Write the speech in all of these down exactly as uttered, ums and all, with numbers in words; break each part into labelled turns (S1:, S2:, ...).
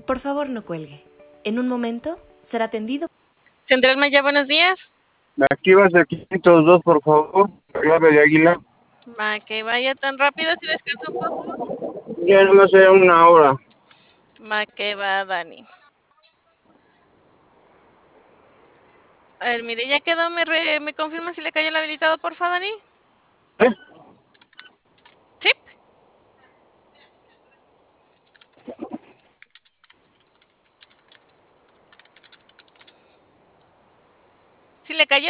S1: Por favor, no cuelgue. En un momento será atendido.
S2: Central Maya, buenos días.
S3: Aquí vas de quinientos dos, por favor. Clave de Águila.
S2: Ma, que vaya tan rápido si descansa un poco.
S3: Ya nomás era una hora.
S2: Ma, que va, Dani. A ver, mire, ya quedó. ¿Me, re, me confirma si le cayó el habilitado, porfa, Dani?
S3: ¿Eh?
S2: Sí. ¿Sí le cayó?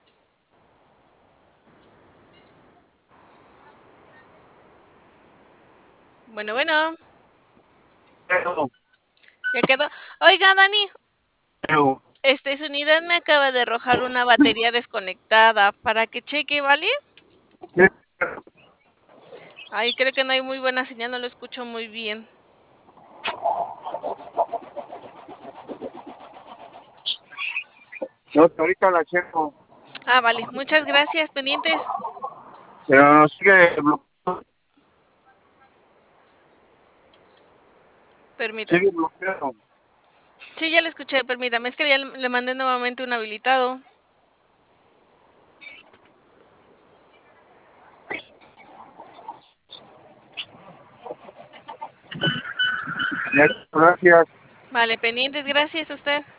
S2: Bueno, bueno.
S3: Pero,
S2: Ya quedó. Oiga, Dani,
S3: pero,
S2: este, su unidad me acaba de arrojar una batería desconectada para que cheque, ¿vale?
S3: ¿qué?
S2: Ay, creo que no hay muy buena señal, no lo escucho muy bien.
S3: No, ahorita la checo.
S2: Ah, vale, muchas gracias, pendientes.
S3: Pero no sigue bloqueado.
S2: Permítame.
S3: Sigue bloqueado.
S2: Sí, ya lo escuché, permítame, es que ya le le mandé nuevamente un habilitado.
S3: Gracias.
S2: Vale, pendientes, gracias a usted.